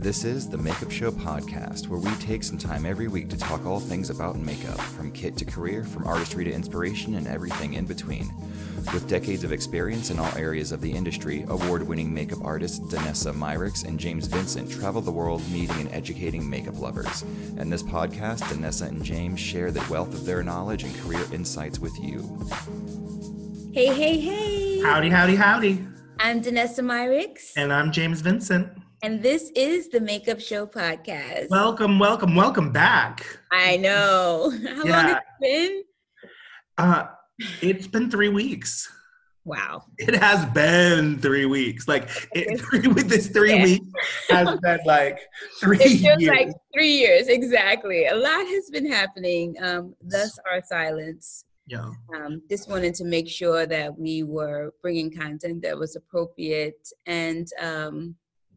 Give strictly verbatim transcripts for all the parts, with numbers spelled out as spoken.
This is the Makeup Show podcast, where we take some time every week to talk all things about makeup, from kit to career, from artistry to inspiration, and everything in between. With decades of experience in all areas of the industry, award-winning makeup artists Danessa Myricks and James Vincent travel the world meeting and educating makeup lovers. In this podcast, Danessa and James share the wealth of their knowledge and career insights with you. Hey, hey, hey. Howdy, howdy, howdy. I'm Danessa Myricks. And I'm James Vincent. And this is the Makeup Show podcast. Welcome, welcome, welcome back. I know. How Yeah. long has it been? Uh, it's been three weeks. Wow. It has been three weeks. Like, it, three, with this three Yeah. weeks has been like three It feels years. like three years. Exactly. A lot has been happening. Um, thus our silence. Yeah. Um, just wanted to make sure that we were bringing content that was appropriate and um,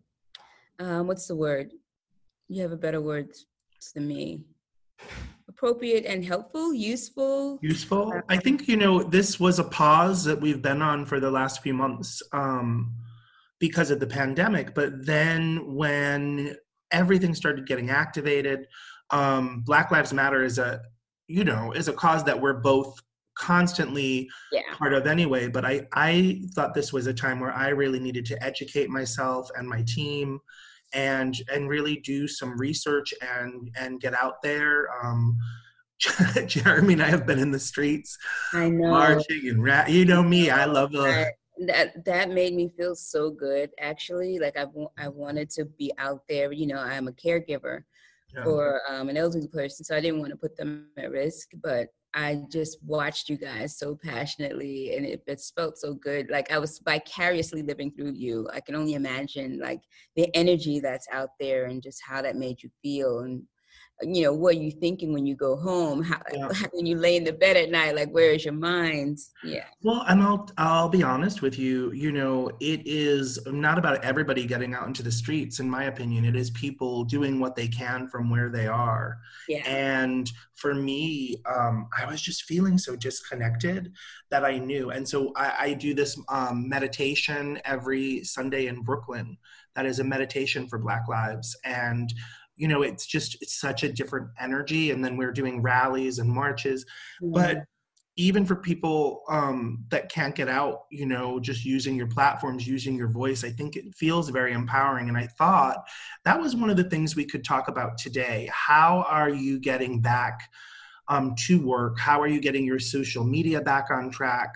um, what's the word? You have a better word than me. Appropriate and helpful, useful. Useful. I think, you know, this was a pause that we've been on for the last few months um, because of the pandemic. But then when everything started getting activated, um, Black Lives Matter is a, you know, is a cause that we're both constantly Yeah. part of anyway. But I, I thought this was a time where I really needed to educate myself and my team and and really do some research and and get out there. Um, Jeremy and I have been in the streets I know. marching and ra- you know me, I love the That, that that made me feel so good, actually. Like I, wa- I wanted to be out there. You know, I'm a caregiver yeah. for um, an elderly person, so I didn't want to put them at risk. But I just watched you guys so passionately, and it, it felt so good. Like I was vicariously living through you. I can only imagine like the energy that's out there and just how that made you feel. And you know, what are you thinking when you go home? How, Yeah. when you lay in the bed at night, like where is your mind? Yeah. Well, and I'll I'll be honest with you, you know, it is not about everybody getting out into the streets, in my opinion. It is people doing what they can from where they are. Yeah. And for me, um, I was just feeling so disconnected that I knew. And so I, I do this um, meditation every Sunday in Brooklyn. That is a meditation for Black lives. And you know, it's just, it's such a different energy. And then we're doing rallies and marches. Mm-hmm. But even for people um, that can't get out, you know, just using your platforms, using your voice, I think it feels very empowering. And I thought that was one of the things we could talk about today. How are you getting back um, to work? How are you getting your social media back on track?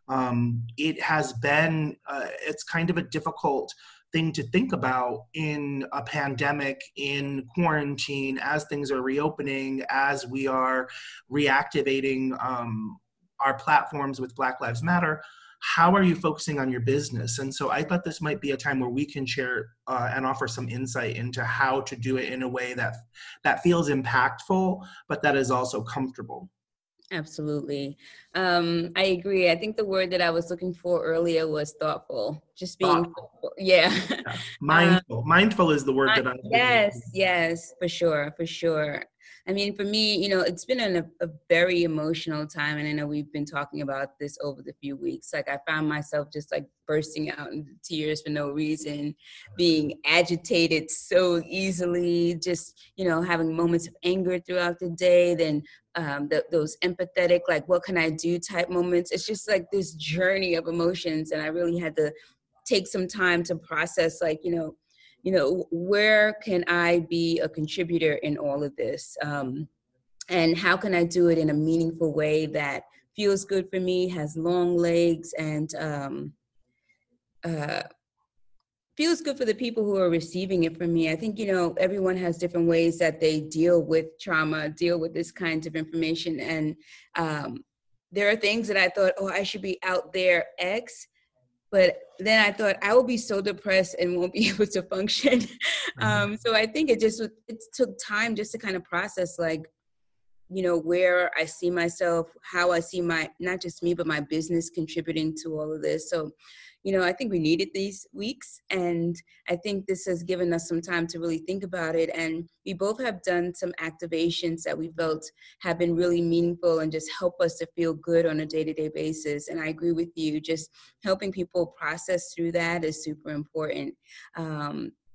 Um, it has been, uh, it's kind of a difficult thing to think about in a pandemic, in quarantine, as things are reopening, as we are reactivating um, our platforms with Black Lives Matter. How are you focusing on your business? And so I thought this might be a time where we can share uh, and offer some insight into how to do it in a way that that feels impactful, but that is also comfortable. Absolutely. Um, I agree. I think the word that I was looking for earlier was thoughtful. Just being, Thoughtful. thoughtful. Yeah. Yeah. Mindful. Um, Mindful is the word that I'm Yes, yes, for sure, for sure. I mean, for me, you know, it's been an, a very emotional time. And I know we've been talking about this over the few weeks. Like I found myself just like bursting out into tears for no reason, being agitated so easily, just, you know, having moments of anger throughout the day, then um, the, those empathetic, like, what can I do type moments. It's just like this journey of emotions. And I really had to take some time to process, like, you know, you know, where can I be a contributor in all of this? Um, and how can I do it in a meaningful way that feels good for me, has long legs, and um, uh, feels good for the people who are receiving it from me. I think, you know, everyone has different ways that they deal with trauma, deal with this kind of information. And um, there are things that I thought, oh, I should be out there X. But then I thought I will be so depressed and won't be able to function. Mm-hmm. Um, so I think it just, it took time just to kind of process, like, you know, where I see myself, how I see my, not just me, but my business contributing to all of this. So, you know, I think we needed these weeks, and I think this has given us some time to really think about it. And we both have done some activations that we felt have been really meaningful and just help us to feel good on a day-to-day basis. And I agree with you, just helping people process through that is super important. Um,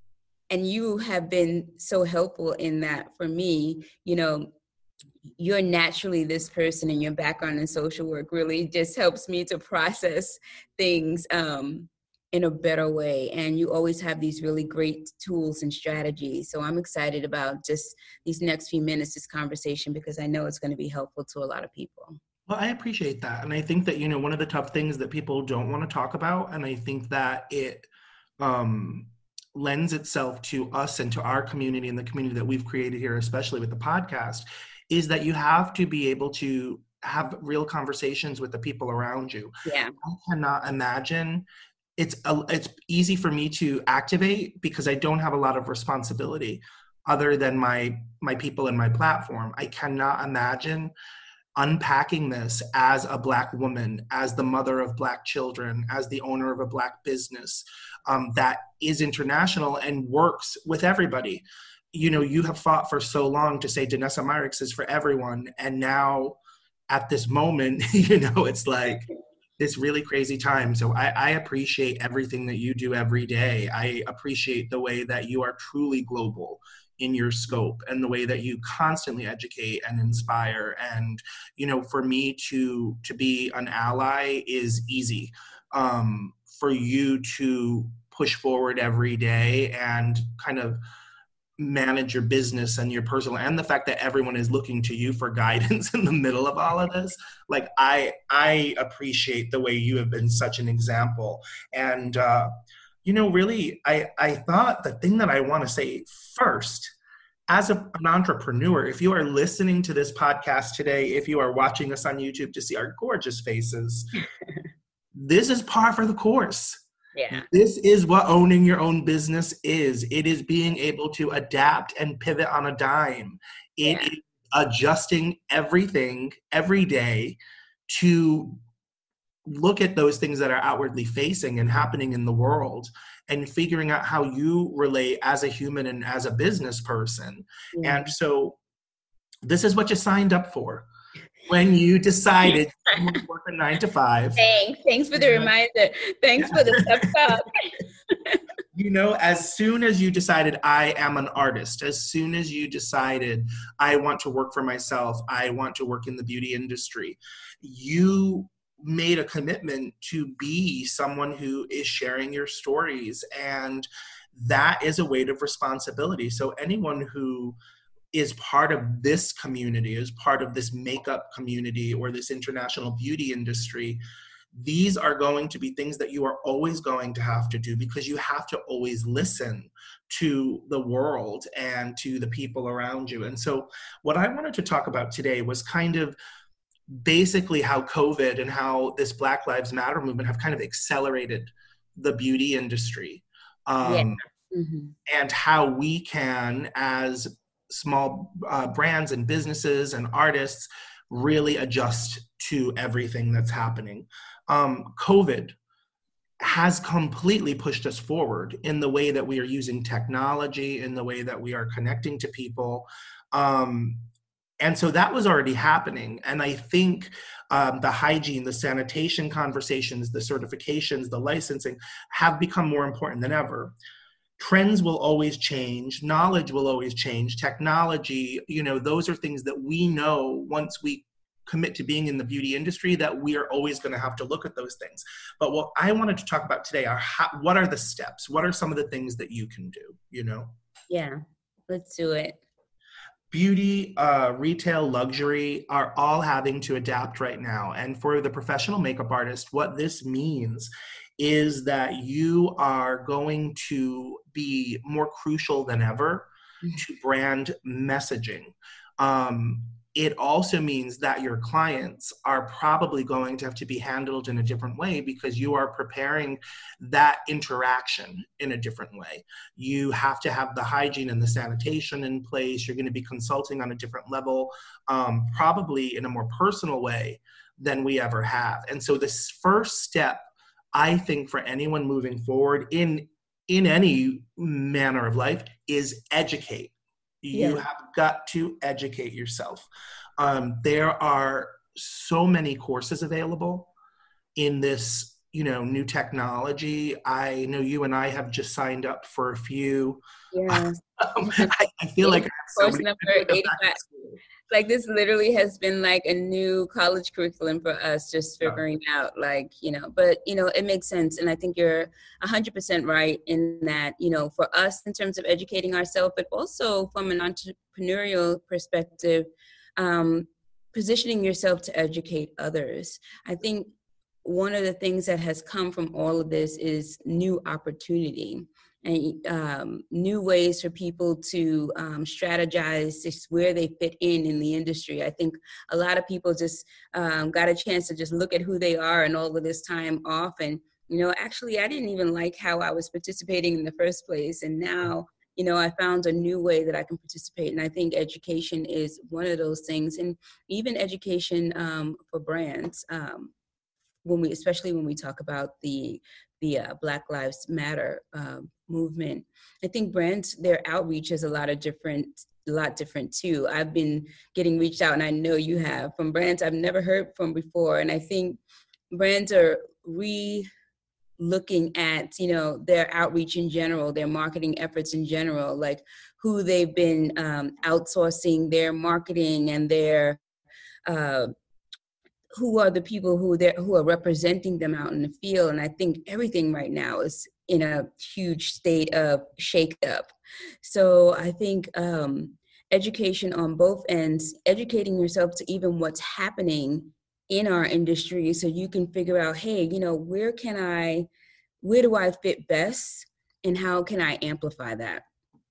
and you have been so helpful in that for me. You know, you're naturally this person, and your background in social work really just helps me to process things um, in a better way. And you always have these really great tools and strategies. So I'm excited about just these next few minutes, this conversation, because I know it's going to be helpful to a lot of people. Well, I appreciate that. And I think that, you know, one of the tough things that people don't want to talk about, and I think that it um, lends itself to us and to our community and the community that we've created here, especially with the podcast, is that you have to be able to have real conversations with the people around you. Yeah. I cannot imagine. It's a, it's easy for me to activate because I don't have a lot of responsibility other than my my people and my platform. I cannot imagine unpacking this as a Black woman, as the mother of Black children, as the owner of a Black business um, that is international and works with everybody. You know, you have fought for so long to say Danessa Myricks is for everyone. And now at this moment, you know, it's like this really crazy time. So I, I appreciate everything that you do every day. I appreciate the way that you are truly global in your scope and the way that you constantly educate and inspire. And, you know, for me to, to be an ally is easy. Um, for you to push forward every day and kind of manage your business and your personal, and the fact that everyone is looking to you for guidance in the middle of all of this. Like I, I appreciate the way you have been such an example. And, uh, you know, really, I, I thought the thing that I want to say first, as a, an entrepreneur, if you are listening to this podcast today, if you are watching us on YouTube to see our gorgeous faces, this is par for the course. Yeah. This is what owning your own business is. It is being able to adapt and pivot on a dime. It Yeah. is adjusting everything every day to look at those things that are outwardly facing and happening in the world and figuring out how you relate as a human and as a business person. Yeah. And so this is what you signed up for when you decided to work a nine to five. Thanks. Thanks for the reminder. Thanks yeah. for the step up. You know, as soon as you decided I am an artist, as soon as you decided I want to work for myself, I want to work in the beauty industry, you made a commitment to be someone who is sharing your stories. And that is a weight of responsibility. So anyone who is part of this community, is part of this makeup community or this international beauty industry, these are going to be things that you are always going to have to do because you have to always listen to the world and to the people around you. And so what I wanted to talk about today was kind of basically how COVID and how this Black Lives Matter movement have kind of accelerated the beauty industry. Um, yeah. mm-hmm. And how we can, as small uh, brands and businesses and artists, really adjust to everything that's happening. Um, COVID has completely pushed us forward in the way that we are using technology, in the way that we are connecting to people. Um, and so that was already happening. And I think um, the hygiene, the sanitation conversations, the certifications, the licensing have become more important than ever. Trends will always change. Knowledge will always change. Technology, you know, those are things that we know once we commit to being in the beauty industry that we are always going to have to look at those things. But what I wanted to talk about today are how, what are the steps? What are some of the things that you can do, you know? Yeah, let's do it. Beauty, uh, retail, luxury are all having to adapt right now. And for the professional makeup artist, what this means is that you are going to be more crucial than ever to brand messaging. Um, it also means that your clients are probably going to have to be handled in a different way because you are preparing that interaction in a different way. You have to have the hygiene and the sanitation in place. You're going to be consulting on a different level, um, probably in a more personal way than we ever have. And so this first step, I think, for anyone moving forward in in any manner of life is educate. You yeah. have got to educate yourself. Um, there are so many courses available in this you know, new technology. I know you and I have just signed up for a few. Yes. um, I, I feel like I have so Course many number people to go back eighty-five. to school. Like this literally has been like a new college curriculum for us, just Yeah. figuring out like, you know, but, you know, it makes sense. And I think you're one hundred percent right in that, you know, for us in terms of educating ourselves, but also from an entrepreneurial perspective, um, positioning yourself to educate others. I think one of the things that has come from all of this is new opportunity. And um, new ways for people to um, strategize just where they fit in in the industry. I think a lot of people just um, got a chance to just look at who they are and all of this time off. And, you know, actually, I didn't even like how I was participating in the first place. And now, you know, I found a new way that I can participate. And I think education is one of those things. And even education um, for brands, um, when we, especially when we talk about the the uh, Black Lives Matter uh, movement. I think brands, their outreach is a lot of different, a lot different too. I've been getting reached out, and I know you have, from brands I've never heard from before. And I think brands are re-looking at, you know, their outreach in general, their marketing efforts in general, like who they've been um, outsourcing their marketing and their uh, who are the people who they who are representing them out in the field. And I think everything right now is in a huge state of shakeup. So I think um, education on both ends, educating yourself to even what's happening in our industry, so you can figure out, hey, you know, where can I, where do I fit best, and how can I amplify that?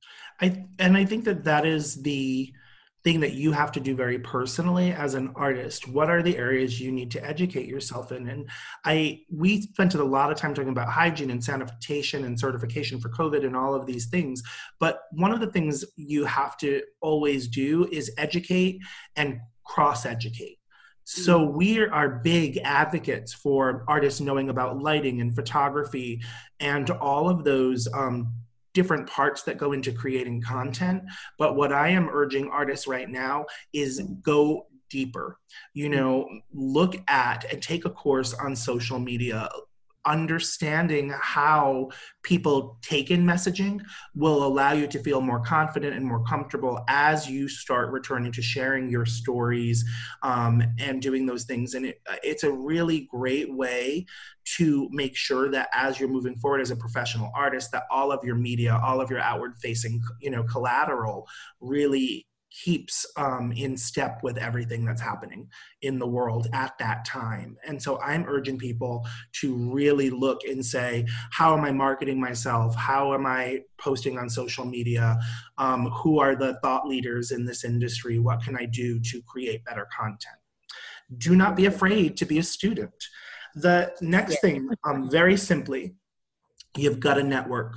I and I think that that is the thing that you have to do very personally as an artist. What are the areas you need to educate yourself in? And I we spent a lot of time talking about hygiene and sanitation and certification for COVID and all of these things. But one of the things you have to always do is educate and cross-educate. So we are big advocates for artists knowing about lighting and photography and all of those um, different parts that go into creating content. But what I am urging artists right now is go deeper. You know, look at and take a course on social media. Understanding how people take in messaging will allow you to feel more confident and more comfortable as you start returning to sharing your stories um, and doing those things. And it, it's a really great way to make sure that as you're moving forward as a professional artist, that all of your media, all of your outward facing, you know, collateral really keeps um, in step with everything that's happening in the world at that time. And so I'm urging people to really look and say, how am I marketing myself? How am I posting on social media? Um, who are the thought leaders in this industry? What can I do to create better content? Do not be afraid to be a student. The next Yeah. thing, um, very simply, you've got to network.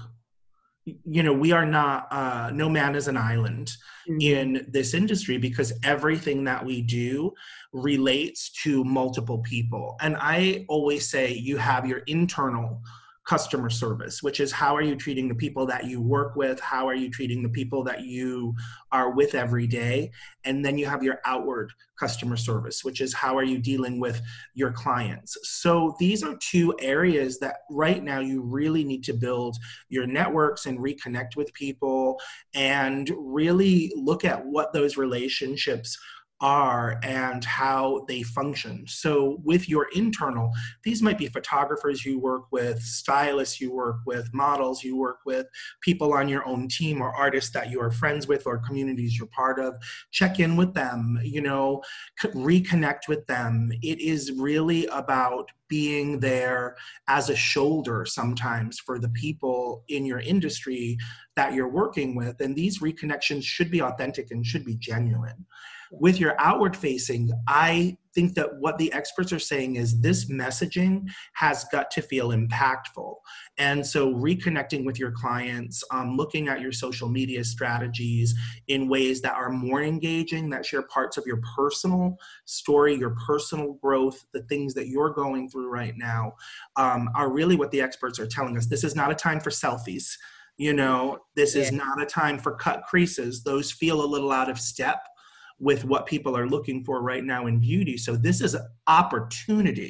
You know, we are not, uh, no man is an island mm-hmm. in this industry, because everything that we do relates to multiple people. And I always say you have your internal customer service, which is how are you treating the people that you work with? How are you treating the people that you are with every day? And then you have your outward customer service, which is how are you dealing with your clients? So these are two areas that right now you really need to build your networks and reconnect with people and really look at what those relationships are and how they function. So with your internal, these might be photographers you work with, stylists you work with, models you work with, people on your own team or artists that you are friends with or communities you're part of. Check in with them, you know, reconnect with them. It is really about being there as a shoulder sometimes for the people in your industry that you're working with. And these reconnections should be authentic and should be genuine. With your outward facing, I think that what the experts are saying is this messaging has got to feel impactful. And so reconnecting with your clients, um, looking at your social media strategies in ways that are more engaging, that share parts of your personal story, your personal growth, the things that you're going through right now, um, are really what the experts are telling us. This is not a time for selfies. You know, this yeah. is not a time for cut creases. Those feel a little out of step with what people are looking for right now in beauty. So this is an opportunity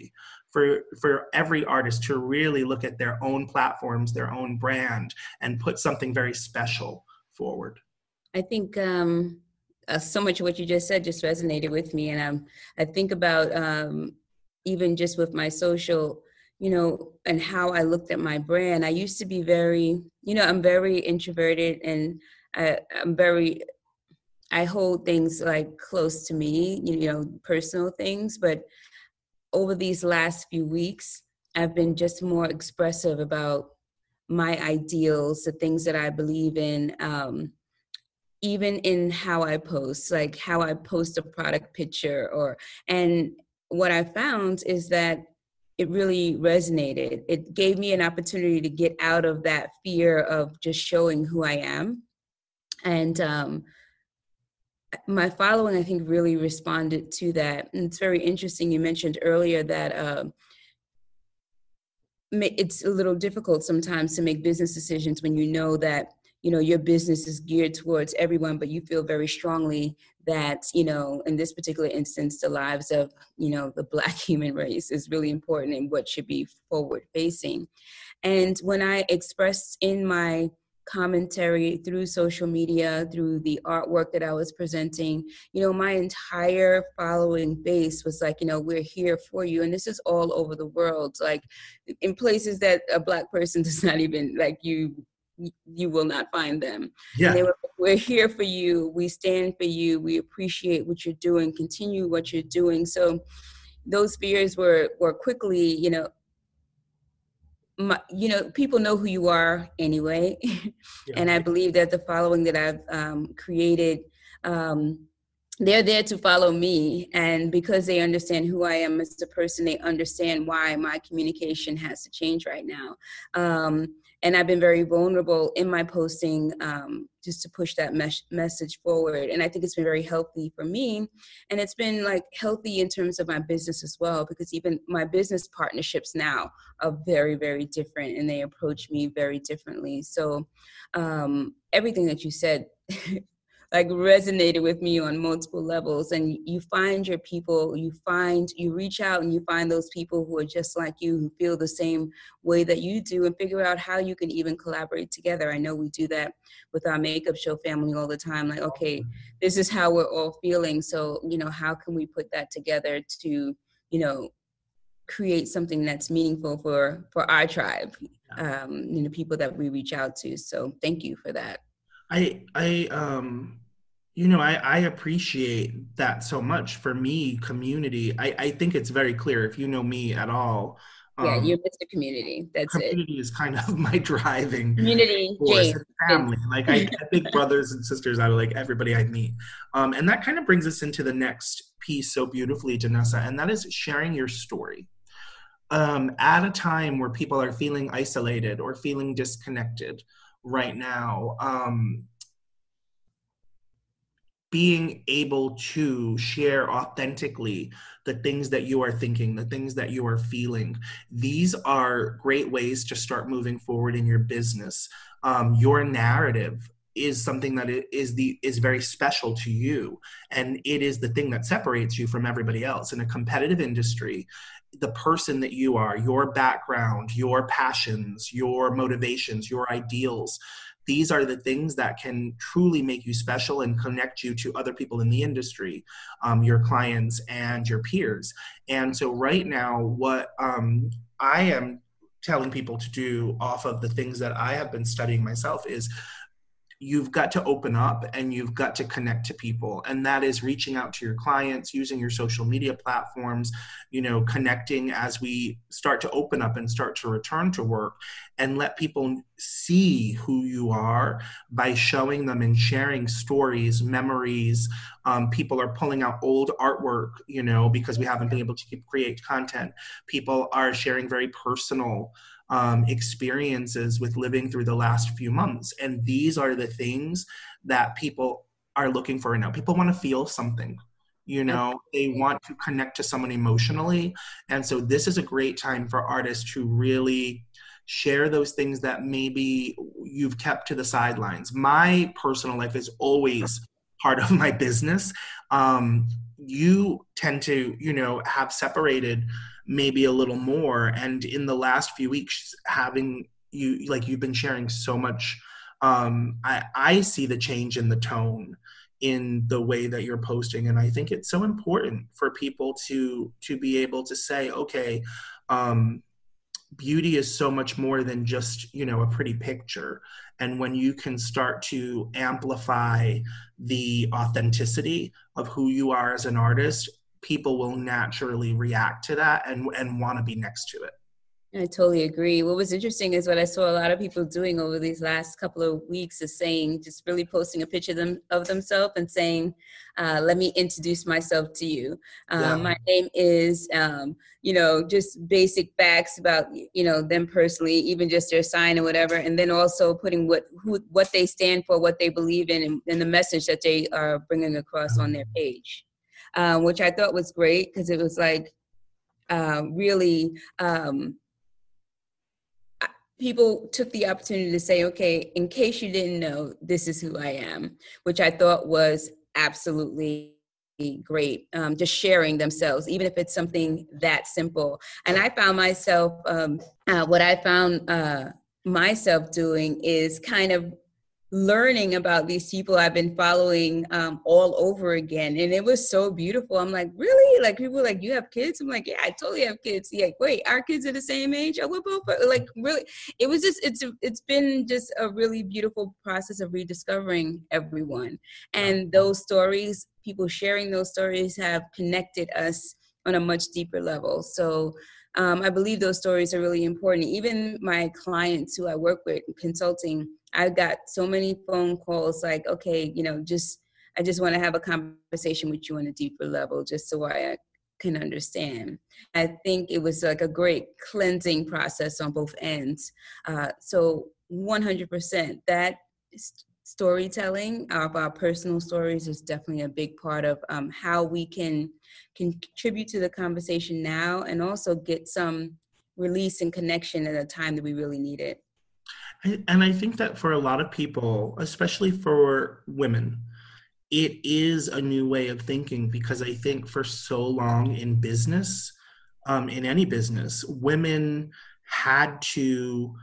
for for every artist to really look at their own platforms, their own brand, and put something very special forward? I think um, uh, so much of what you just said just resonated with me. And um, I think about um, even just with my social, you know, and how I looked at my brand. I used to be very, you know, I'm very introverted, and I, I'm very, I hold things like close to me, you know, personal things. But over these last few weeks, I've been just more expressive about my ideals, the things that I believe in, um, even in how I post, like how I post a product picture, or, and what I found is that it really resonated. It gave me an opportunity to get out of that fear of just showing who I am. And um, my following, I think, really responded to that. And it's very interesting. You mentioned earlier that uh, it's a little difficult sometimes to make business decisions when you know that, you know, your business is geared towards everyone, but you feel very strongly that, you know, in this particular instance, the lives of, you know, the Black human race is really important and what should be forward facing. And when I expressed in my commentary through social media, through the artwork that I was presenting, you know, my entire following base was like, you know, we're here for you. And this is all over the world, like in places that a Black person does not even, like, you you will not find them. Yeah. And they were, we're here for you. We stand for you. We appreciate what you're doing. Continue what you're doing. So those fears were were quickly, you know, my, you know, people know who you are anyway. Yeah. And I believe that the following that I've um, created, um, they're there to follow me. And because they understand who I am as a person, they understand why my communication has to change right now. Um, and I've been very vulnerable in my posting um, just to push that mes- message forward. And I think it's been very healthy for me. And it's been like healthy in terms of my business as well, because even my business partnerships now are very, very different, and they approach me very differently. So um, everything that you said like resonated with me on multiple levels. And you find your people, you find, you reach out and you find those people who are just like you, who feel the same way that you do, and figure out how you can even collaborate together. I know we do that with our makeup show family all the time. Like, okay, this is how we're all feeling. So, you know, how can we put that together to, you know, create something that's meaningful for, for our tribe, um, you know, people that we reach out to. So thank you for that. I, I, um, you know, I, I appreciate that so much. For me, community, I, I think it's very clear, if you know me at all. Yeah, um, you're Mister Community. That's community it. Community is kind of my driving community force. James. Family. Like I, I think brothers and sisters out of like everybody I meet. Um, and that kind of brings us into the next piece so beautifully, Danessa, and that is sharing your story. Um, at a time where people are feeling isolated or feeling disconnected right now, um, being able to share authentically the things that you are thinking, the things that you are feeling, these are great ways to start moving forward in your business. Um, your narrative is something that is the is very special to you, and it is the thing that separates you from everybody else. In a competitive industry, the person that you are, your background, your passions, your motivations, your ideals, these are the things that can truly make you special and connect you to other people in the industry, um, your clients and your peers. And so right now, what um, I am telling people to do off of the things that I have been studying myself is you've got to open up and you've got to connect to people. And that is reaching out to your clients, using your social media platforms, you know, connecting as we start to open up and start to return to work, and let people see who you are by showing them and sharing stories, memories. Um, people are pulling out old artwork, you know, because we haven't been able to keep, create content. People are sharing very personal Um, experiences with living through the last few months. And these are the things that people are looking for now. People want to feel something, you know, they want to connect to someone emotionally. And so this is a great time for artists to really share those things that maybe you've kept to the sidelines. My personal life is always part of my business. Um, you tend to, you know, have separated maybe a little more. And in the last few weeks, having you, like you've been sharing so much, um, I, I see the change in the tone in the way that you're posting. And I think it's so important for people to, to be able to say, okay, um, beauty is so much more than just, you know, a pretty picture. And when you can start to amplify the authenticity of who you are as an artist, people will naturally react to that and, and want to be next to it. I totally agree. What was interesting is what I saw a lot of people doing over these last couple of weeks is saying, just really posting a picture of, them, of themselves and saying, uh, let me introduce myself to you. Um, yeah. My name is, um, you know, just basic facts about, you know, them personally, even just their sign or whatever. And then also putting what who, what they stand for, what they believe in, and, and the message that they are bringing across on their page, uh, which I thought was great because it was like uh, really... Um, people took the opportunity to say, okay, in case you didn't know, this is who I am, which I thought was absolutely great. Um, just sharing themselves, even if it's something that simple. And I found myself, um, uh, what I found uh, myself doing is kind of learning about these people I've been following um, all over again. And it was so beautiful. I'm like, really? Like people were like, you have kids? I'm like, yeah, I totally have kids. Yeah, like, wait, our kids are the same age? Oh, we're both, like really, it was just, it's it's been just a really beautiful process of rediscovering everyone. And those stories, people sharing those stories have connected us on a much deeper level. So um, I believe those stories are really important. Even my clients who I work with consulting, I got so many phone calls like, okay, you know, just, I just want to have a conversation with you on a deeper level, just so I can understand. I think it was like a great cleansing process on both ends. Uh, so one hundred percent that st- storytelling of our personal stories is definitely a big part of um, how we can, can contribute to the conversation now and also get some release and connection at a time that we really need it. And I think that for a lot of people, especially for women, it is a new way of thinking, because I think for so long in business, um, in any business, women had to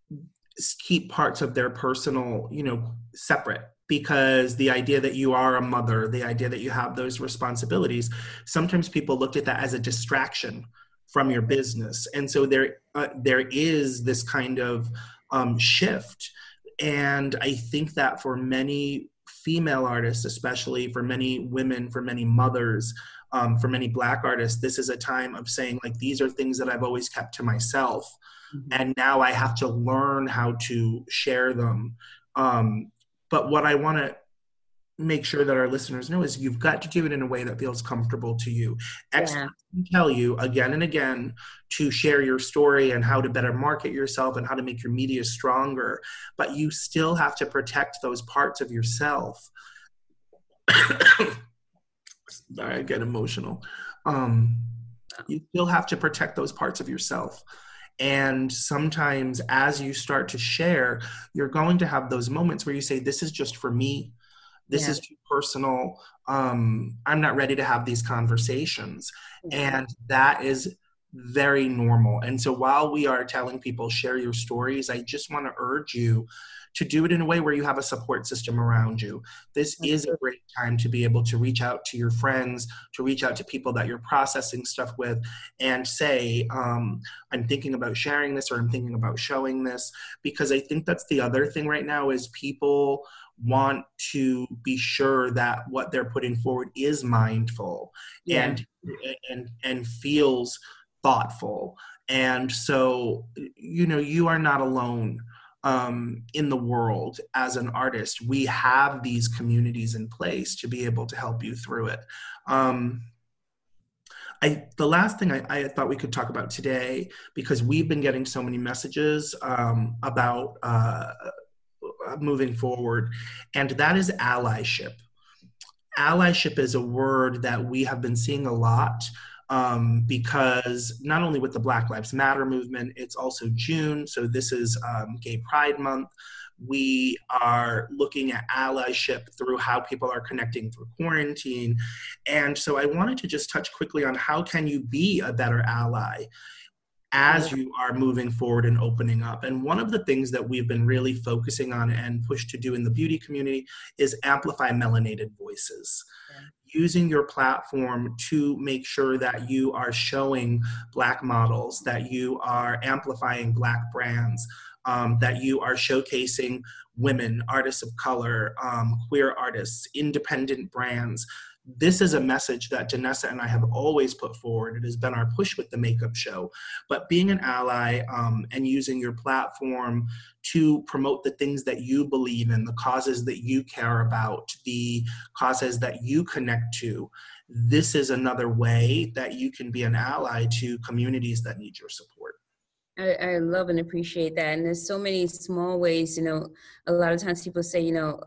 keep parts of their personal, you know, separate, because the idea that you are a mother, the idea that you have those responsibilities, sometimes people looked at that as a distraction from your business. And so there, uh, there is this kind of um, shift. And I think that for many female artists, especially for many women, for many mothers, um, for many Black artists, this is a time of saying, like, these are things that I've always kept to myself. Mm-hmm. And now I have to learn how to share them. Um, but what I want to make sure that our listeners know is you've got to do it in a way that feels comfortable to you. Experts yeah. can tell you again and again to share your story and how to better market yourself and how to make your media stronger, but you still have to protect those parts of yourself. I get emotional. Um, you still have to protect those parts of yourself. And sometimes as you start to share, you're going to have those moments where you say, this is just for me. This yeah. is too personal. Um, I'm not ready to have these conversations. Yeah. And that is very normal. And so while we are telling people, share your stories, I just want to urge you to do it in a way where you have a support system around you. This is a great time to be able to reach out to your friends, to reach out to people that you're processing stuff with and say, um, I'm thinking about sharing this, or I'm thinking about showing this, because I think that's the other thing right now is people want to be sure that what they're putting forward is mindful yeah. and, and, and feels thoughtful. And so, you know, you are not alone. Um, in the world as an artist. We have these communities in place to be able to help you through it. Um, I, the last thing I, I thought we could talk about today, because we've been getting so many messages um, about uh, moving forward, and that is allyship. Allyship is a word that we have been seeing a lot um, because not only with the Black Lives Matter movement, it's also June. So this is um, Gay Pride Month. We are looking at allyship through how people are connecting through quarantine. And so I wanted to just touch quickly on how can you be a better ally as you are moving forward and opening up. And one of the things that we've been really focusing on and pushed to do in the beauty community is amplify melanated voices. Yeah. Using your platform to make sure that you are showing Black models, that you are amplifying Black brands, um, that you are showcasing women, artists of color, um, queer artists, independent brands. This is a message that Danessa and I have always put forward. It has been our push with the makeup show. But being an ally um, and using your platform to promote the things that you believe in, the causes that you care about, the causes that you connect to, this is another way that you can be an ally to communities that need your support. I, I love and appreciate that. And there's so many small ways, you know, a lot of times people say, you know,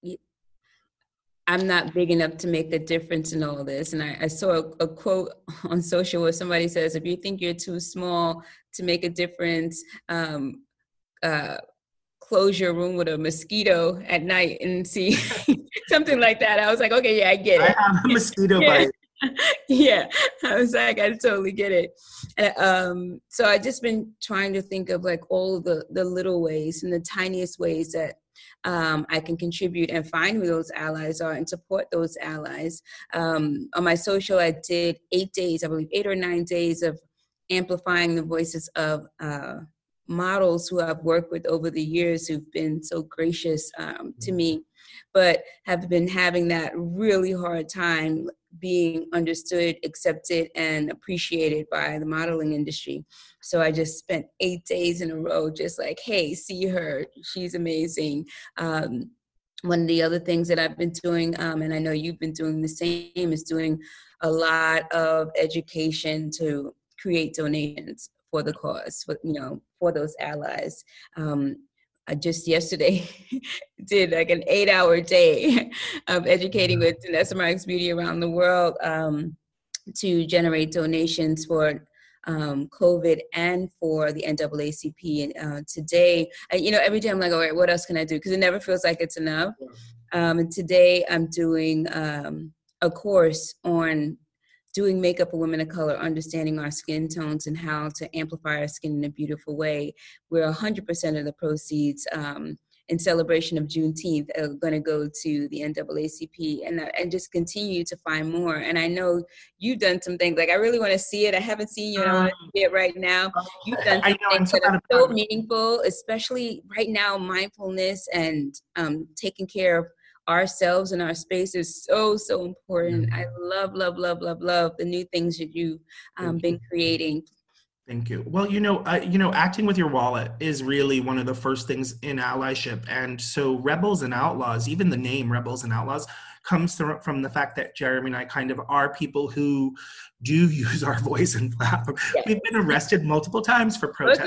I'm not big enough to make a difference in all this. And I, I saw a, a quote on social where somebody says, if you think you're too small to make a difference, um, uh, close your room with a mosquito at night and see something like that. I was like, okay, yeah, I get it. I have a mosquito bite. Yeah, I was like, I totally get it. And, um, so I just been trying to think of like all the, the little ways and the tiniest ways that um, I can contribute and find who those allies are and support those allies. Um, on my social, I did eight days, I believe eight or nine days of amplifying the voices of uh, models who I've worked with over the years who've been so gracious um, to me, but have been having that really hard time being understood, accepted, and appreciated by the modeling industry. So I just spent eight days in a row just like, hey, see her, she's amazing. Um, one of the other things that I've been doing, um, and I know you've been doing the same, is doing a lot of education to create donations for the cause, for, you know, for those allies. Um, I just yesterday did like an eight hour day of educating with Danessa Marks Beauty around the world um, to generate donations for um, COVID and for the N double A C P. And uh, today, I, you know, every day I'm like, all right, what else can I do? Because it never feels like it's enough. Um, and today I'm doing um, a course on doing makeup for women of color, understanding our skin tones and how to amplify our skin in a beautiful way, where one hundred percent of the proceeds um, in celebration of Juneteenth are going to go to the N double A C P, and, uh, and just continue to find more. And I know you've done some things, like I really want to see it. I haven't seen you, and I want to see it right now. You've done some know, things that are so meaningful, especially right now, mindfulness and um, taking care of ourselves and our space is so, so important. Mm-hmm. I love, love, love, love, love the new things that you've um, been creating. Thank you. Well, you know, uh, you know, acting with your wallet is really one of the first things in allyship. And so Rebels and Outlaws, even the name Rebels and Outlaws, comes from the fact that Jeremy and I kind of are people who do use our voice and platform. Yes. We've been arrested multiple times for protest.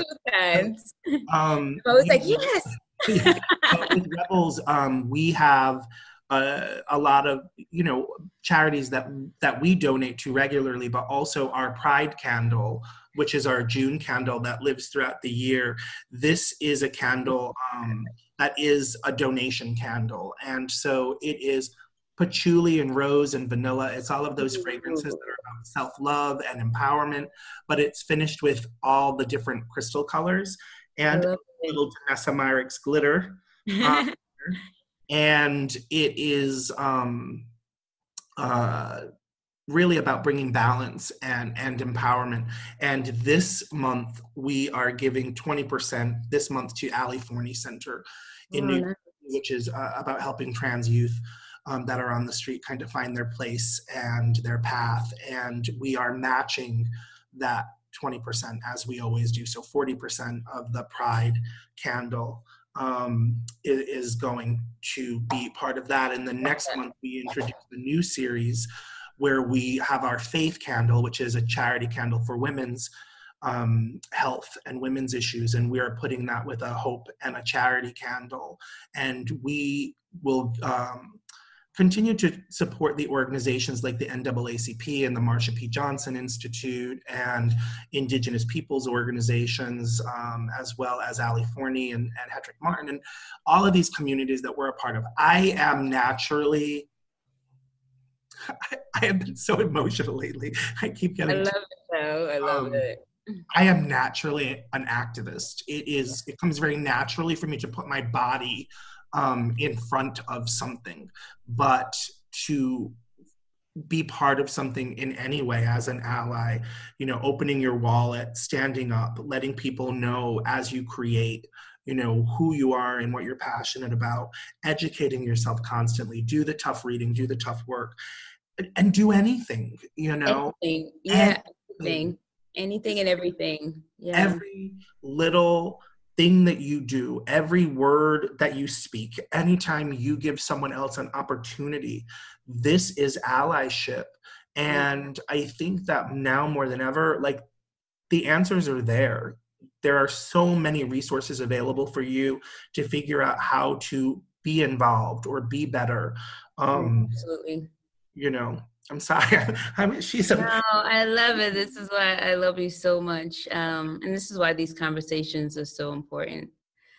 Um, I was like, yes. With Rebels, um, we have uh, a lot of, you know, charities that that we donate to regularly, but also our Pride candle, which is our June candle that lives throughout the year. This is a candle um, that is a donation candle. And so it is patchouli and rose and vanilla. It's all of those fragrances that are about self-love and empowerment, but it's finished with all the different crystal colors and a little Danessa Marks glitter. Um, and it is um, uh, really about bringing balance and, and empowerment. And this month, we are giving twenty percent this month to Ali Forney Center in oh, New York, nice. Which is uh, about helping trans youth um, that are on the street kind of find their place and their path. And we are matching that twenty percent as we always do. So forty percent of the Pride candle um, is, is going to be part of that. And the next month we introduce the new series where we have our Faith candle, which is a charity candle for women's um, health and women's issues. And we are putting that with a hope and a charity candle. And we will um, continue to support the organizations like the N double A C P and the Marsha P. Johnson Institute and Indigenous Peoples organizations, um, as well as Ali Forney and, and Hedrick Martin, and all of these communities that we're a part of. I am naturally, I, I have been so emotional lately. I keep getting- I love it though, I love um, it. I am naturally an activist. It is, it comes very naturally for me to put my body um, in front of something, but to be part of something in any way as an ally, you know, opening your wallet, standing up, letting people know as you create, you know, who you are and what you're passionate about, educating yourself constantly, do the tough reading, do the tough work, and, and do anything, you know. Anything. Yeah, anything. anything. Anything and everything. Yeah. Every little thing that you do, every word that you speak, anytime you give someone else an opportunity, this is allyship. And I think that now more than ever, like, the answers are there. There are so many resources available for you to figure out how to be involved or be better. Um, Absolutely. You know, I'm sorry. I mean, she's a- No, I love it. This is why I love you so much. Um, and this is why these conversations are so important.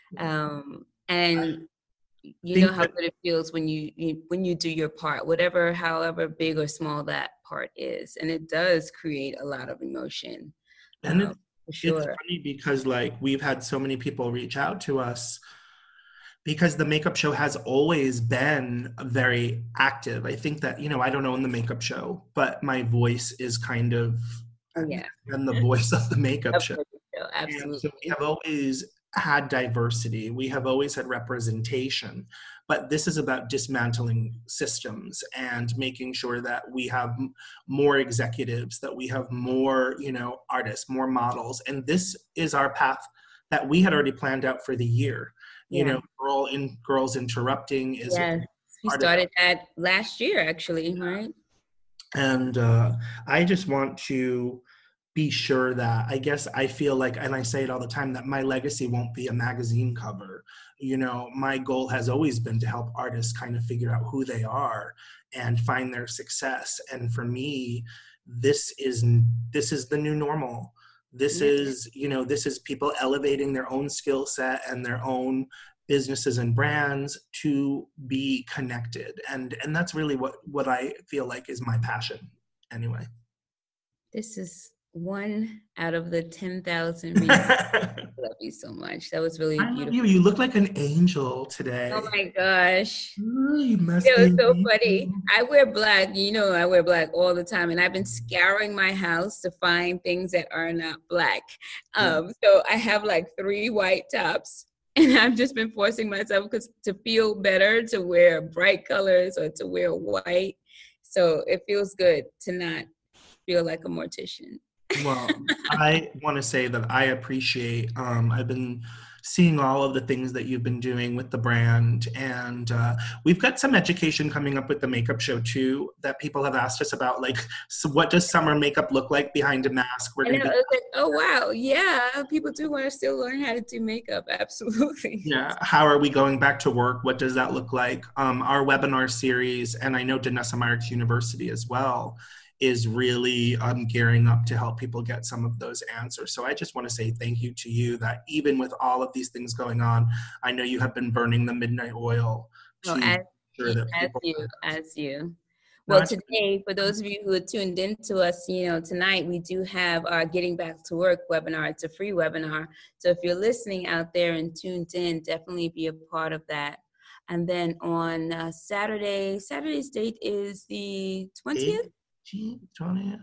Um, and you know how good it feels when you, you when you do your part, whatever, however big or small that part is. And it does create a lot of emotion. And um, it's, for sure. it's funny because, like, we've had so many people reach out to us because the makeup show has always been very active. I think that, you know, I don't own the makeup show, but my voice is kind of Oh, yeah. and the voice of the makeup Of show. course, so, absolutely. And so we have always had diversity. We have always had representation, but this is about dismantling systems and making sure that we have m- more executives, that we have more, you know, artists, more models. And this is our path that we had already planned out for the year. You Yeah. know, Girl in Girls Interrupting is Yes, we part of started that last year, actually, right? And uh, I just want to be sure that, I guess I feel like, and I say it all the time, that my legacy won't be a magazine cover. You know, my goal has always been to help artists kind of figure out who they are and find their success. And for me, this is this is the new normal. This Yeah. is, you know, this is people elevating their own skill set and their own businesses and brands to be connected. And and that's really what, what I feel like is my passion anyway. This is one out of the ten thousand reasons. I love you so much. That was really I love beautiful. you. You look like an angel today. Oh my gosh. Ooh, you must It was be so an funny. angel. I wear black. You know, I wear black all the time. And I've been scouring my house to find things that are not black. Um, so I have like three white tops. And I've just been forcing myself cause to feel better to wear bright colors or to wear white. So it feels good to not feel like a mortician. Well, I want to say that I appreciate, um, I've been seeing all of the things that you've been doing with the brand, and uh, we've got some education coming up with the makeup show too that people have asked us about, like, so what does summer makeup look like behind a mask? We're I know, gonna it be, was like, oh wow, yeah, people do want to still learn how to do makeup, absolutely. yeah, how are we going back to work? What does that look like? Um, our webinar series, and I know Danessa Meyrick's University as well, is really um, gearing up to help people get some of those answers. So I just want to say thank you to you that even with all of these things going on, I know you have been burning the midnight oil to No, as, sure that as people... you, as you. Well, Not- today, for those of you who are tuned in to us, you know, tonight we do have our Getting Back to Work webinar. It's a free webinar. So if you're listening out there and tuned in, definitely be a part of that. And then on uh, Saturday, Saturday's date is the twentieth? twentieth?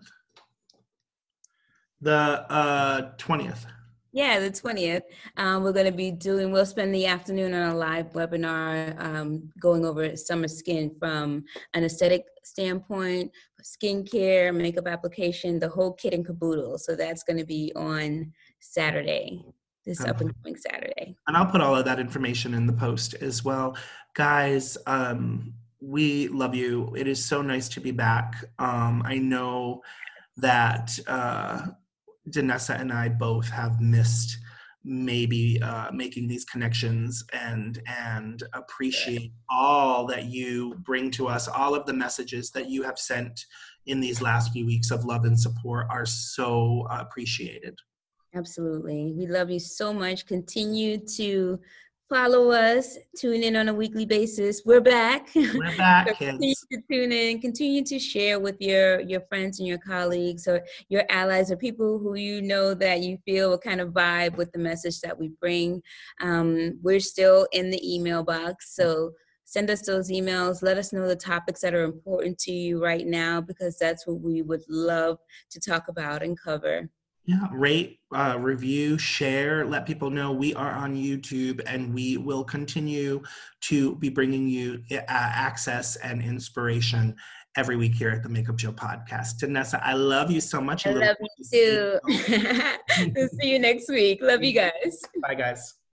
The uh, twentieth. Yeah, the twentieth. Um, we're going to be doing, we'll spend the afternoon on a live webinar um, going over summer skin from an aesthetic standpoint, skincare, makeup application, the whole kit and caboodle. So that's going to be on Saturday, this Okay. up and coming Saturday. And I'll put all of that information in the post as well. Guys, um, we love you. It is so nice to be back. Um, I know that uh, Danessa and I both have missed maybe uh, making these connections and and appreciate all that you bring to us. All of the messages that you have sent in these last few weeks of love and support are so appreciated. Absolutely. We love you so much. Continue to follow us, tune in on a weekly basis. We're back. We're back, so continue kids. to tune in, continue to share with your, your friends and your colleagues or your allies or people who you know that you feel will kind of vibe with the message that we bring. Um, we're still in the email box, so send us those emails. Let us know the topics that are important to you right now, because that's what we would love to talk about and cover. Yeah, rate, uh, review, share, let people know we are on YouTube, and we will continue to be bringing you uh, access and inspiration every week here at the Makeup Jill podcast. Danessa, I love you so much. I love you too. We'll see you next week. Love you guys. Bye, guys.